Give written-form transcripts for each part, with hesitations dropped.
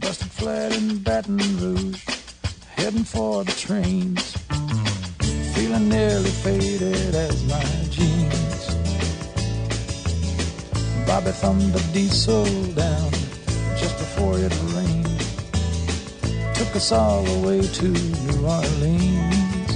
busted flat in Baton Rouge, heading for the trains, feeling nearly faded as my jeans. Bobby thumbed the diesel down just before it rained, took us all away to New Orleans.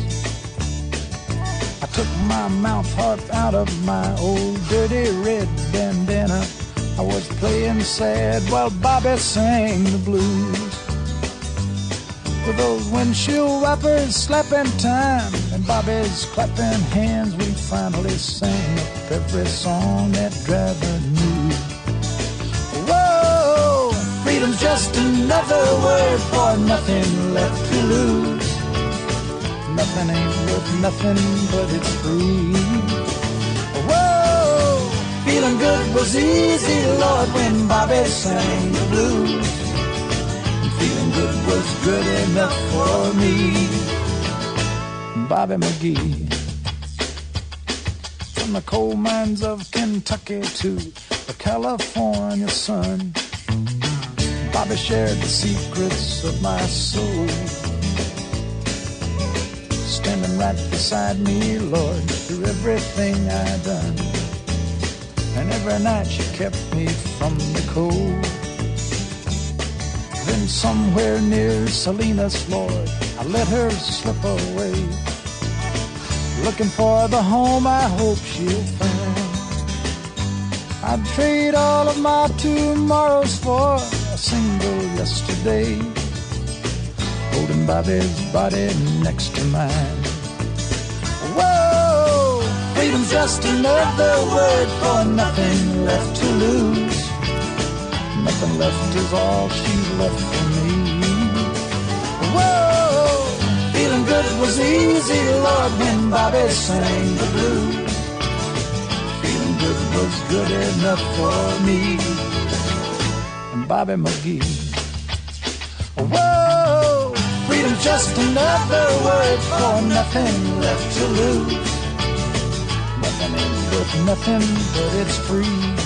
I took my mouth harp out of my old dirty red bandana. I was playing sad while Bobby sang the blues. With those windshield wipers slapping time and Bobby's clapping hands, we finally sang up every song that driver knew. Whoa, freedom's just another word for nothing left to lose. Nothing ain't worth nothing, but it's free. Whoa, feeling good was easy, Lord, when Bobby sang the blues. Feeling good was good enough for me. Bobby McGee. From the coal mines of Kentucky to the California sun, Bobby shared the secrets of my soul. Standing right beside me, Lord, through everything I done. And every night she kept me from the cold. Then somewhere near Salinas, Lord, I let her slip away, looking for the home I hope she'll find. I'd trade all of my tomorrows for a single yesterday, holding Bobby's body next to mine. Whoa, freedom's just another word for nothing left to lose. Nothing left is all she's left for me. Whoa, feeling good was easy, Lord, when Bobby sang the blues. Feeling good was good enough for me. And Bobby McGee. Whoa, freedom's just another word for nothing left to lose. Nothing ain't worth nothing, but it's free.